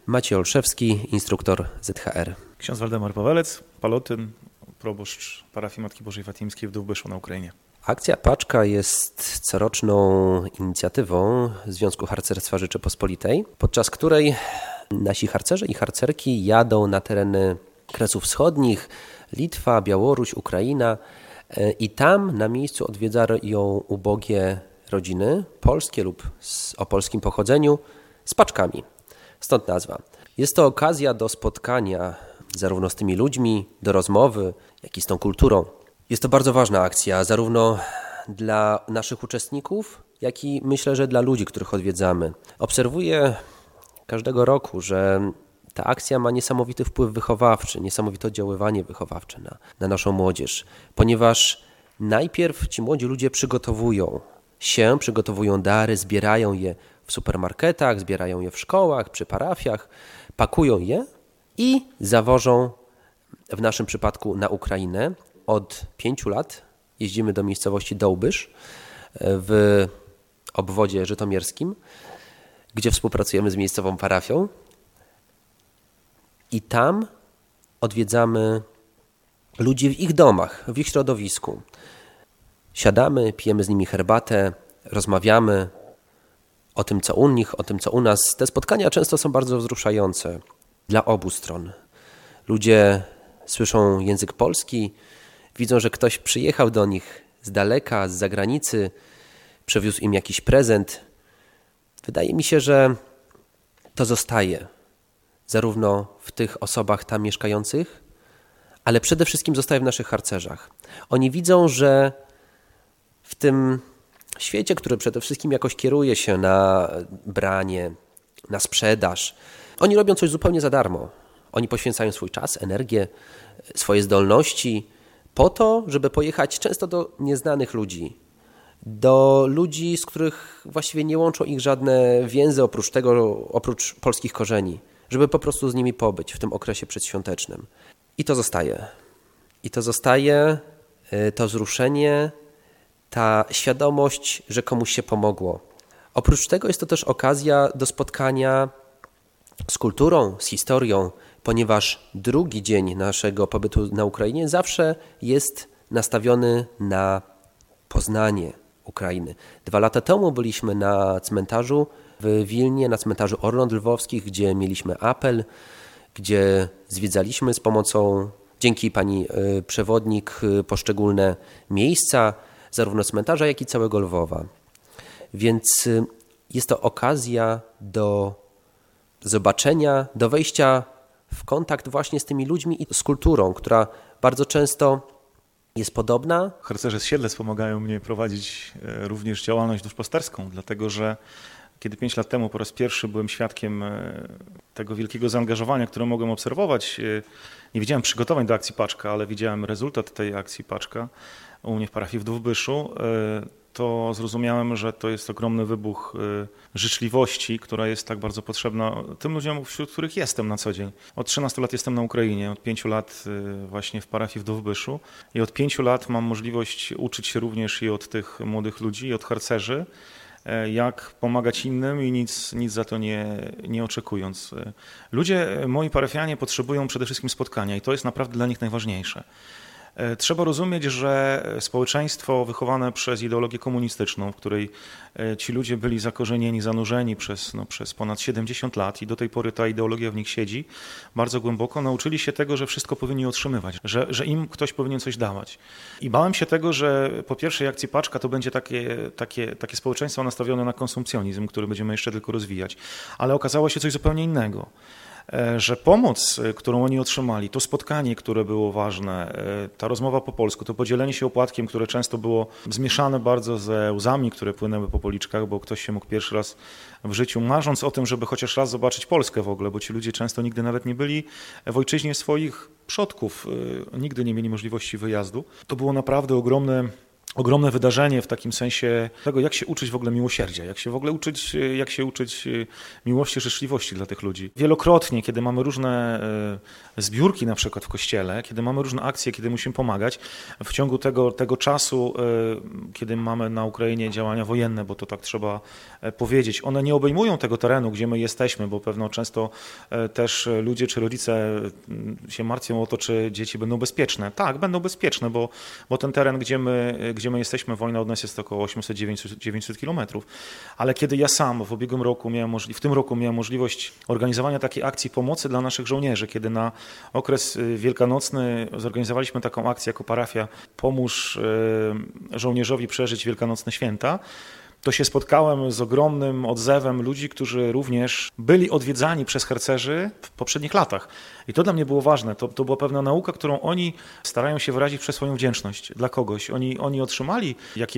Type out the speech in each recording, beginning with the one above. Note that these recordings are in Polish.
Maciej Olszewski, instruktor ZHR. Ksiądz Waldemar Pawelec, palotyn, proboszcz parafii Matki Bożej Fatimskiej w Dówbyszu na Ukrainie. Akcja Paczka jest coroczną inicjatywą Związku Harcerstwa Rzeczypospolitej, podczas której nasi harcerze i harcerki jadą na tereny Kresów Wschodnich, Litwa, Białoruś, Ukraina i tam na miejscu odwiedzają ubogie rodziny polskie lub o polskim pochodzeniu z paczkami. Stąd nazwa. Jest to okazja do spotkania zarówno z tymi ludźmi, do rozmowy, jak i z tą kulturą. Jest to bardzo ważna akcja, zarówno dla naszych uczestników, jak i myślę, że dla ludzi, których odwiedzamy. Obserwuję każdego roku, że ta akcja ma niesamowity wpływ wychowawczy, niesamowite oddziaływanie wychowawcze na naszą młodzież, ponieważ najpierw ci młodzi ludzie przygotowują dary, zbierają je w supermarketach, zbierają je w szkołach, przy parafiach, pakują je i zawożą w naszym przypadku na Ukrainę. Od 5 lat jeździmy do miejscowości Dołbysz w obwodzie żytomierskim, gdzie współpracujemy z miejscową parafią i tam odwiedzamy ludzi w ich domach, w ich środowisku. Siadamy, pijemy z nimi herbatę, rozmawiamy o tym, co u nich, o tym, co u nas. Te spotkania często są bardzo wzruszające dla obu stron. Ludzie słyszą język polski, widzą, że ktoś przyjechał do nich z daleka, z zagranicy, przywiózł im jakiś prezent. Wydaje mi się, że to zostaje zarówno w tych osobach tam mieszkających, ale przede wszystkim zostaje w naszych harcerzach. Oni widzą, że w tym świecie, który przede wszystkim jakoś kieruje się na branie, na sprzedaż, oni robią coś zupełnie za darmo. Oni poświęcają swój czas, energię, swoje zdolności po to, żeby pojechać często do nieznanych ludzi, do ludzi, z których właściwie nie łączą ich żadne więzy oprócz polskich korzeni, żeby po prostu z nimi pobyć w tym okresie przedświątecznym. I to zostaje. To wzruszenie, ta świadomość, że komuś się pomogło. Oprócz tego jest to też okazja do spotkania z kulturą, z historią, ponieważ drugi dzień naszego pobytu na Ukrainie zawsze jest nastawiony na poznanie Ukrainy. 2 lata temu byliśmy na cmentarzu w Wilnie, na cmentarzu Orląt Lwowskich, gdzie mieliśmy apel, gdzie zwiedzaliśmy z pomocą, dzięki pani przewodnik, poszczególne miejsca, zarówno cmentarza, jak i całego Lwowa. Więc jest to okazja do zobaczenia, do wejścia w kontakt właśnie z tymi ludźmi i z kulturą, która bardzo często jest podobna. Harcerze z Siedlec pomagają mnie prowadzić również działalność duszpasterską, dlatego że kiedy 5 lat temu po raz pierwszy byłem świadkiem tego wielkiego zaangażowania, które mogłem obserwować, nie widziałem przygotowań do akcji Paczka, ale widziałem rezultat tej akcji Paczka u mnie w parafii w Dówbyszu, to zrozumiałem, że to jest ogromny wybuch życzliwości, która jest tak bardzo potrzebna tym ludziom, wśród których jestem na co dzień. Od 13 lat jestem na Ukrainie, od 5 lat właśnie w parafii w Dówbyszu i od 5 lat mam możliwość uczyć się również i od tych młodych ludzi, i od harcerzy, jak pomagać innym i nic za to nie oczekując. Ludzie, moi parafianie, potrzebują przede wszystkim spotkania i to jest naprawdę dla nich najważniejsze. Trzeba rozumieć, że społeczeństwo wychowane przez ideologię komunistyczną, w której ci ludzie byli zakorzenieni, zanurzeni przez ponad 70 lat i do tej pory ta ideologia w nich siedzi bardzo głęboko, nauczyli się tego, że wszystko powinni otrzymywać, że im ktoś powinien coś dawać. I bałem się tego, że po pierwszej akcji Paczka to będzie takie społeczeństwo nastawione na konsumpcjonizm, który będziemy jeszcze tylko rozwijać. Ale okazało się coś zupełnie innego. Że pomoc, którą oni otrzymali, to spotkanie, które było ważne, ta rozmowa po polsku, to podzielenie się opłatkiem, które często było zmieszane bardzo ze łzami, które płynęły po policzkach, bo ktoś się mógł pierwszy raz w życiu, marząc o tym, żeby chociaż raz zobaczyć Polskę w ogóle, bo ci ludzie często nigdy nawet nie byli w ojczyźnie swoich przodków, nigdy nie mieli możliwości wyjazdu. To było naprawdę ogromne ogromne wydarzenie w takim sensie tego, jak się uczyć w ogóle miłosierdzia, jak się uczyć miłości, życzliwości dla tych ludzi. Wielokrotnie, kiedy mamy różne zbiórki na przykład w kościele, kiedy mamy różne akcje, kiedy musimy pomagać, w ciągu tego czasu, kiedy mamy na Ukrainie działania wojenne, bo to tak trzeba powiedzieć, one nie obejmują tego terenu, gdzie my jesteśmy, bo pewno często też ludzie czy rodzice się martwią o to, czy dzieci będą bezpieczne. Tak, będą bezpieczne, bo ten teren, gdzie my jesteśmy, wojna od nas jest około 800-900 kilometrów. Ale kiedy ja sam w ubiegłym roku w tym roku miałem możliwość organizowania takiej akcji pomocy dla naszych żołnierzy, kiedy na okres wielkanocny zorganizowaliśmy taką akcję jako parafia Pomóż żołnierzowi przeżyć wielkanocne święta, to się spotkałem z ogromnym odzewem ludzi, którzy również byli odwiedzani przez harcerzy w poprzednich latach. I to dla mnie było ważne. To była pewna nauka, którą oni starają się wyrazić przez swoją wdzięczność dla kogoś. Oni otrzymali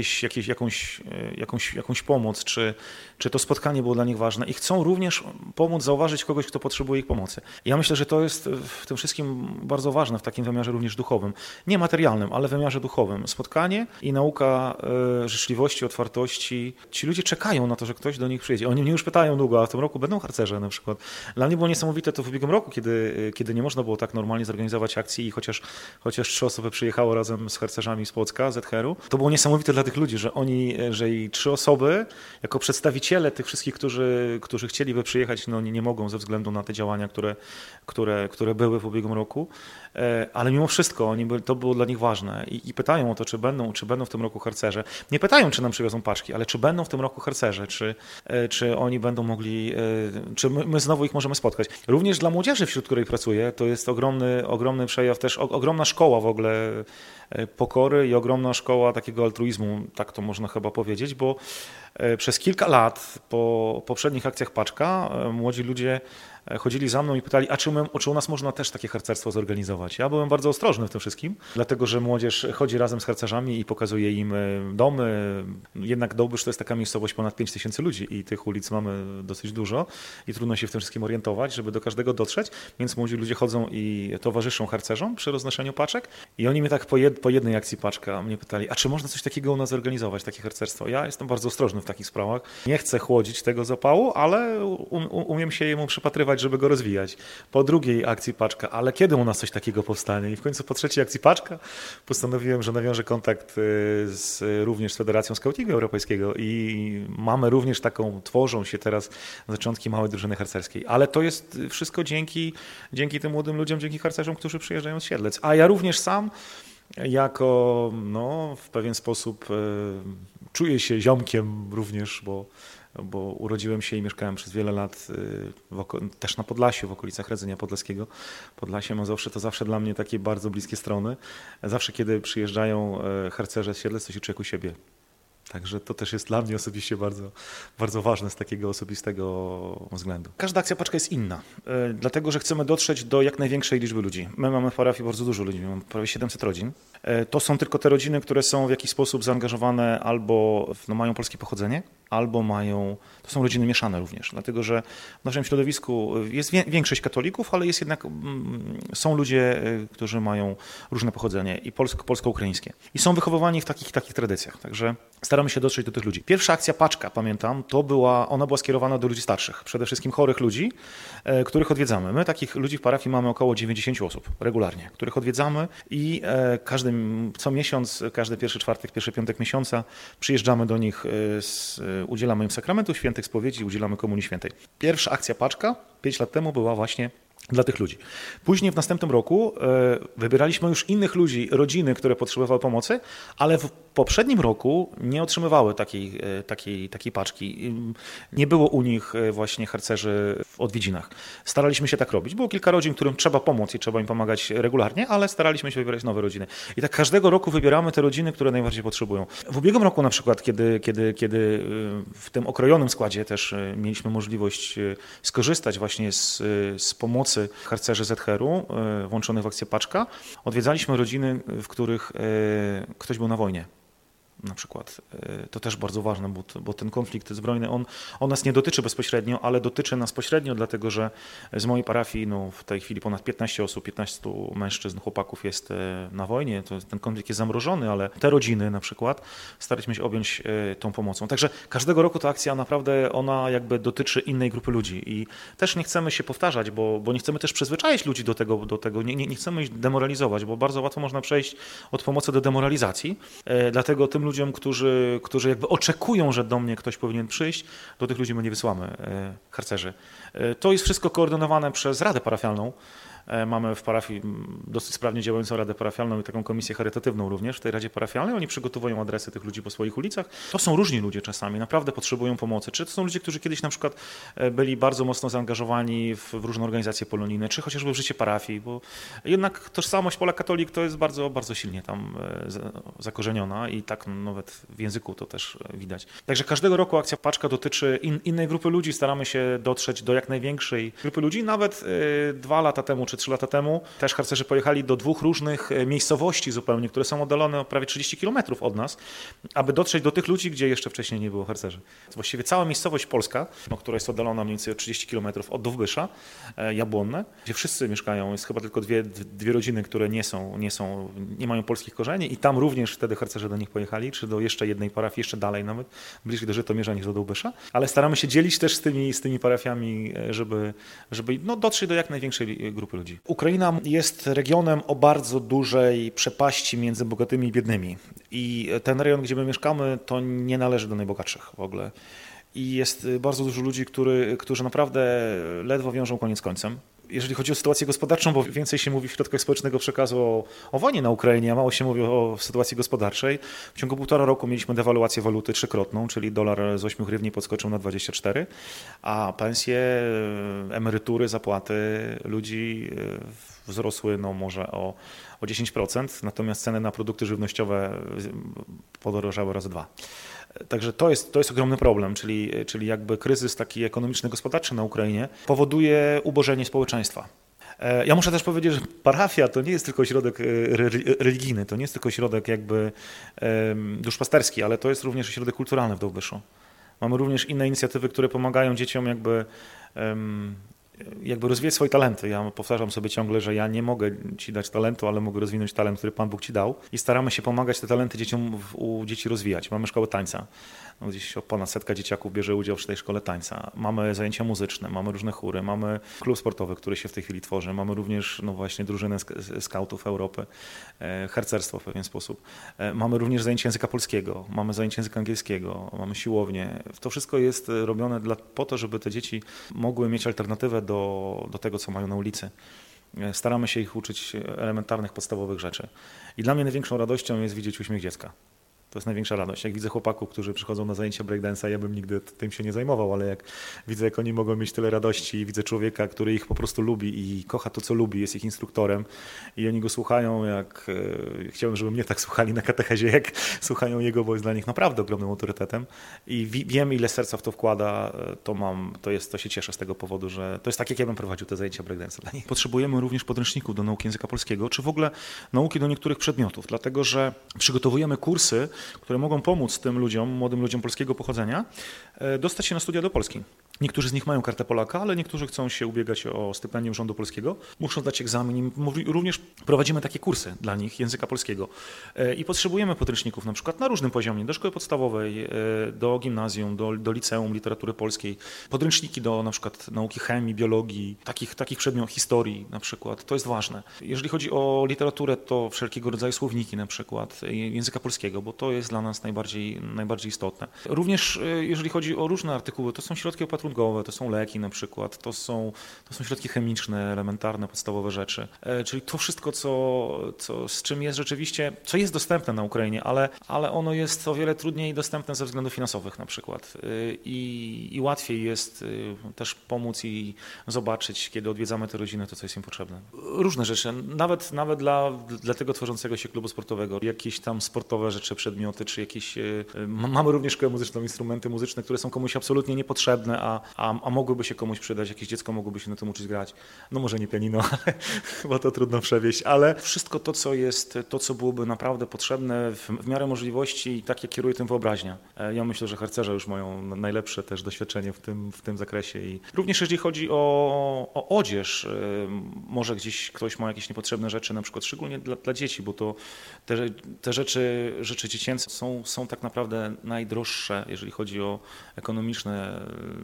jakąś pomoc, czy to spotkanie było dla nich ważne i chcą również pomóc zauważyć kogoś, kto potrzebuje ich pomocy. Ja myślę, że to jest w tym wszystkim bardzo ważne, w takim wymiarze również duchowym. Nie materialnym, ale w wymiarze duchowym. Spotkanie i nauka życzliwości, otwartości. Ci ludzie czekają na to, że ktoś do nich przyjedzie. Oni mnie już pytają długo, a w tym roku będą harcerze na przykład. Dla mnie było niesamowite to w ubiegłym roku, kiedy nie można było tak normalnie zorganizować akcji i chociaż 3 osoby przyjechało razem z harcerzami z Płocka, ZHR-u, to było niesamowite dla tych ludzi, że i 3 osoby jako przedstawiciele tych wszystkich, którzy chcieliby przyjechać, no nie mogą ze względu na te działania, które były w ubiegłym roku, ale mimo wszystko to było dla nich ważne i pytają o to, czy będą w tym roku harcerze. Nie pytają, czy nam przywiozą paczki, ale czy będą w tym roku harcerze, czy oni będą mogli, czy my znowu ich możemy spotkać. Również dla młodzieży, wśród której pracuję, to jest ogromny przejaw, też ogromna szkoła w ogóle pokory i ogromna szkoła takiego altruizmu, tak to można chyba powiedzieć, bo przez kilka lat po poprzednich akcjach Paczka młodzi ludzie chodzili za mną i pytali, czy u nas można też takie harcerstwo zorganizować. Ja byłem bardzo ostrożny w tym wszystkim, dlatego że młodzież chodzi razem z harcerzami i pokazuje im domy. Jednak Dołbysz to jest taka miejscowość ponad 5000 ludzi i tych ulic mamy dosyć dużo i trudno się w tym wszystkim orientować, żeby do każdego dotrzeć, więc młodzi ludzie chodzą i towarzyszą harcerzom przy roznoszeniu paczek i oni mnie tak po jednej akcji Paczka mnie pytali, a czy można coś takiego u nas zorganizować, takie harcerstwo? Ja jestem bardzo ostrożny w takich sprawach. Nie chcę chłodzić tego zapału, ale umiem się jemu przypatrywać, żeby go rozwijać. Po drugiej akcji Paczka, ale kiedy u nas coś takiego powstanie? I w końcu po trzeciej akcji Paczka postanowiłem, że nawiążę kontakt również z Federacją Skautingu Europejskiego i mamy również tworzą się teraz zaczątki małej drużyny harcerskiej. Ale to jest wszystko dzięki tym młodym ludziom, dzięki harcerzom, którzy przyjeżdżają z Siedlec. A ja również sam jako w pewien sposób czuję się ziomkiem również, bo urodziłem się i mieszkałem przez wiele lat też na Podlasiu, w okolicach Radzenia Podlaskiego. Podlasie Mazowsze to zawsze dla mnie takie bardzo bliskie strony. Zawsze, kiedy przyjeżdżają harcerze z Siedlec, to się czuję u siebie. Także to też jest dla mnie osobiście bardzo, bardzo ważne z takiego osobistego względu. Każda akcja Paczka jest inna, dlatego że chcemy dotrzeć do jak największej liczby ludzi. My mamy w parafii bardzo dużo ludzi, mamy prawie 700 rodzin. To są tylko te rodziny, które są w jakiś sposób zaangażowane albo mają polskie pochodzenie, albo to są rodziny mieszane również, dlatego że w naszym środowisku jest większość katolików, ale są ludzie, którzy mają różne pochodzenie i polsko-ukraińskie. I są wychowywani w takich tradycjach, także staramy się dotrzeć do tych ludzi. Pierwsza akcja Paczka, pamiętam, ona była skierowana do ludzi starszych, przede wszystkim chorych ludzi, których odwiedzamy. My takich ludzi w parafii mamy około 90 osób regularnie, których odwiedzamy i co miesiąc, każdy pierwszy czwartek, pierwszy piątek miesiąca przyjeżdżamy do nich, udzielamy im sakramentów świętych, spowiedzi, udzielamy komunii świętej. Pierwsza akcja Paczka 5 lat temu była właśnie dla tych ludzi. Później w następnym roku wybieraliśmy już innych ludzi, rodziny, które potrzebowały pomocy, ale w poprzednim roku nie otrzymywały takiej paczki. Nie było u nich właśnie harcerzy w odwiedzinach. Staraliśmy się tak robić. Było kilka rodzin, którym trzeba pomóc i trzeba im pomagać regularnie, ale staraliśmy się wybierać nowe rodziny. I tak każdego roku wybieramy te rodziny, które najbardziej potrzebują. W ubiegłym roku na przykład, kiedy w tym okrojonym składzie też mieliśmy możliwość skorzystać właśnie z pomocy harcerzy ZHR-u włączonych w akcję Paczka, odwiedzaliśmy rodziny, w których ktoś był na wojnie. na przykład. To też bardzo ważne, bo ten konflikt zbrojny, on nas nie dotyczy bezpośrednio, ale dotyczy nas pośrednio, dlatego że z mojej parafii w tej chwili ponad 15 osób, 15 mężczyzn, chłopaków jest na wojnie. Ten konflikt jest zamrożony, ale te rodziny na przykład staraliśmy się objąć tą pomocą. Także każdego roku ta akcja naprawdę ona jakby dotyczy innej grupy ludzi i też nie chcemy się powtarzać, bo nie chcemy też przyzwyczaić ludzi do tego nie chcemy ich demoralizować, bo bardzo łatwo można przejść od pomocy do demoralizacji. Dlatego tym ludziom, którzy jakby oczekują, że do mnie ktoś powinien przyjść, do tych ludzi my nie wysyłamy harcerzy. To jest wszystko koordynowane przez Radę Parafialną. Mamy w parafii dosyć sprawnie działającą Radę Parafialną i taką komisję charytatywną również w tej Radzie Parafialnej. Oni przygotowują adresy tych ludzi po swoich ulicach. To są różni ludzie czasami, naprawdę potrzebują pomocy. Czy to są ludzie, którzy kiedyś na przykład byli bardzo mocno zaangażowani w różne organizacje polonijne, czy chociażby w życie parafii, bo jednak tożsamość Polak-katolik to jest bardzo, bardzo silnie tam zakorzeniona i tak nawet w języku to też widać. Także każdego roku akcja Paczka dotyczy innej grupy ludzi. Staramy się dotrzeć do jak największej grupy ludzi. Nawet 2 lata temu czy 3 lata temu też harcerzy pojechali do 2 różnych miejscowości zupełnie, które są oddalone o prawie 30 kilometrów od nas, aby dotrzeć do tych ludzi, gdzie jeszcze wcześniej nie było harcerzy. Właściwie cała miejscowość polska, która jest oddalona mniej więcej o 30 kilometrów od Dówbysza, Jabłonne, gdzie wszyscy mieszkają, jest chyba tylko dwie rodziny, które nie mają polskich korzeni i tam również wtedy harcerze do nich pojechali, czy do jeszcze jednej parafii, jeszcze dalej nawet, bliżej do Żytomierza niż do Dówbysza, ale staramy się dzielić też z tymi parafiami, żeby dotrzeć do jak największej grupy ludzi. Ukraina jest regionem o bardzo dużej przepaści między bogatymi i biednymi. I ten rejon, gdzie my mieszkamy, to nie należy do najbogatszych w ogóle. I jest bardzo dużo ludzi, którzy naprawdę ledwo wiążą koniec z końcem. Jeżeli chodzi o sytuację gospodarczą, bo więcej się mówi w środkach społecznego przekazu o wojnie na Ukrainie, a mało się mówi o sytuacji gospodarczej. W ciągu 1,5 roku mieliśmy dewaluację waluty 3-krotną, czyli dolar z 8 hrywni podskoczył na 24, a pensje, emerytury, zapłaty ludzi wzrosły może o 10%, natomiast ceny na produkty żywnościowe podrożały razy 2. Także to jest ogromny problem, czyli jakby kryzys taki ekonomiczno-gospodarczy na Ukrainie powoduje ubożenie społeczeństwa. Ja muszę też powiedzieć, że parafia to nie jest tylko ośrodek religijny, to nie jest tylko ośrodek jakby duszpasterski, ale to jest również ośrodek kulturalny w Dówbyszu. Mamy również inne inicjatywy, które pomagają dzieciom jakby rozwijać swoje talenty. Ja powtarzam sobie ciągle, że ja nie mogę ci dać talentu, ale mogę rozwinąć talent, który Pan Bóg ci dał i staramy się pomagać te talenty u dzieci rozwijać. Mamy szkołę tańca. Gdzieś ponad 100 dzieciaków bierze udział w tej szkole tańca. Mamy zajęcia muzyczne, mamy różne chóry, mamy klub sportowy, który się w tej chwili tworzy. Mamy również właśnie drużynę skautów Europy, harcerstwo w pewien sposób. Mamy również zajęcia języka polskiego, mamy zajęcia języka angielskiego, mamy siłownię. To wszystko jest robione po to, żeby te dzieci mogły mieć alternatywę do tego, co mają na ulicy. Staramy się ich uczyć elementarnych, podstawowych rzeczy. I dla mnie największą radością jest widzieć uśmiech dziecka. To jest największa radość. Jak widzę chłopaków, którzy przychodzą na zajęcia breakdance'a, ja bym nigdy tym się nie zajmował, ale jak widzę, jak oni mogą mieć tyle radości i widzę człowieka, który ich po prostu lubi i kocha to, co lubi, jest ich instruktorem i oni go słuchają, chciałbym, żeby mnie tak słuchali na katechezie, jak słuchają jego, bo jest dla nich naprawdę ogromnym autorytetem i wiem, ile serca w to wkłada, to się cieszę z tego powodu, że to jest tak, jak ja bym prowadził te zajęcia breakdance'a dla nich. Potrzebujemy również podręczników do nauki języka polskiego, czy w ogóle nauki do niektórych przedmiotów, dlatego że przygotowujemy kursy, które mogą pomóc tym ludziom, młodym ludziom polskiego pochodzenia, dostać się na studia do Polski. Niektórzy z nich mają kartę Polaka, ale niektórzy chcą się ubiegać o stypendium rządu polskiego, muszą zdać egzamin. Również prowadzimy takie kursy dla nich języka polskiego i potrzebujemy podręczników na przykład na różnym poziomie, do szkoły podstawowej, do gimnazjum, do liceum literatury polskiej, podręczniki do na przykład nauki chemii, biologii, takich przedmiotów, historii na przykład. To jest ważne. Jeżeli chodzi o literaturę, to wszelkiego rodzaju słowniki na przykład języka polskiego, bo to jest dla nas najbardziej istotne. Również jeżeli chodzi o różne artykuły, to są środki opatrunkowe, to są leki na przykład, to są środki chemiczne, elementarne, podstawowe rzeczy. Czyli to wszystko, z czym jest rzeczywiście, co jest dostępne na Ukrainie, ale ono jest o wiele trudniej dostępne ze względów finansowych na przykład. I łatwiej jest też pomóc i zobaczyć, kiedy odwiedzamy te rodziny, to co jest im potrzebne. Różne rzeczy, nawet dla tego tworzącego się klubu sportowego, jakieś tam sportowe rzeczy, przedmioty, czy jakieś... Mamy również szkołę muzyczną, instrumenty muzyczne, które są komuś absolutnie niepotrzebne, a mogłyby się komuś przydać, jakieś dziecko mogłoby się na tym uczyć grać. No może nie pianino, bo to trudno przewieźć, ale wszystko to, co jest, to, co byłoby naprawdę potrzebne w miarę możliwości i tak jak kieruje tym wyobraźnia. Ja myślę, że harcerze już mają najlepsze też doświadczenie w tym zakresie i również jeżeli chodzi o odzież, może gdzieś ktoś ma jakieś niepotrzebne rzeczy, na przykład szczególnie dla dzieci, bo to te rzeczy dziecięce są tak naprawdę najdroższe, jeżeli chodzi o ekonomiczne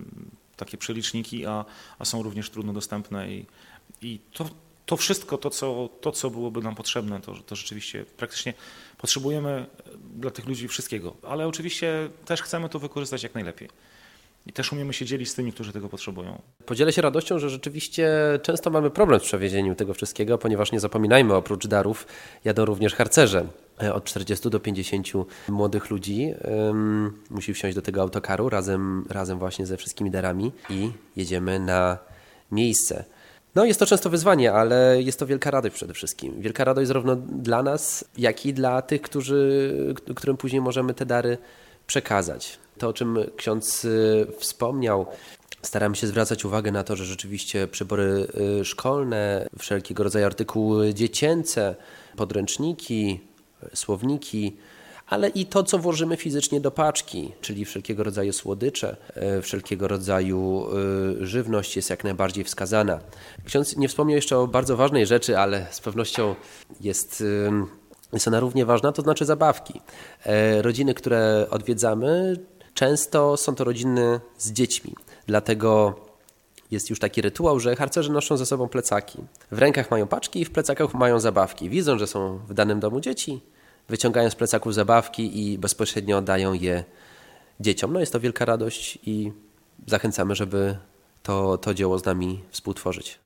takie przeliczniki, a są również trudno dostępne i to wszystko, to co byłoby nam potrzebne, to rzeczywiście praktycznie potrzebujemy dla tych ludzi wszystkiego, ale oczywiście też chcemy to wykorzystać jak najlepiej. I też umiemy się dzielić z tymi, którzy tego potrzebują. Podzielę się radością, że rzeczywiście często mamy problem z przewiezieniem tego wszystkiego, ponieważ nie zapominajmy, oprócz darów jadą również harcerze. Od 40 do 50 młodych ludzi musi wsiąść do tego autokaru razem właśnie ze wszystkimi darami i jedziemy na miejsce. No jest to często wyzwanie, ale jest to wielka radość przede wszystkim. Wielka radość zarówno dla nas, jak i dla tych, którym później możemy te dary przekazać. To, o czym ksiądz wspomniał, staramy się zwracać uwagę na to, że rzeczywiście przybory szkolne, wszelkiego rodzaju artykuły dziecięce, podręczniki, słowniki, ale i to, co włożymy fizycznie do paczki, czyli wszelkiego rodzaju słodycze, wszelkiego rodzaju żywność jest jak najbardziej wskazana. Ksiądz nie wspomniał jeszcze o bardzo ważnej rzeczy, ale z pewnością jest ona równie ważna, to znaczy zabawki. Rodziny, które odwiedzamy, często są to rodziny z dziećmi, dlatego jest już taki rytuał, że harcerze noszą ze sobą plecaki. W rękach mają paczki i w plecakach mają zabawki. Widzą, że są w danym domu dzieci, wyciągają z plecaków zabawki i bezpośrednio oddają je dzieciom. No jest to wielka radość i zachęcamy, żeby to dzieło z nami współtworzyć.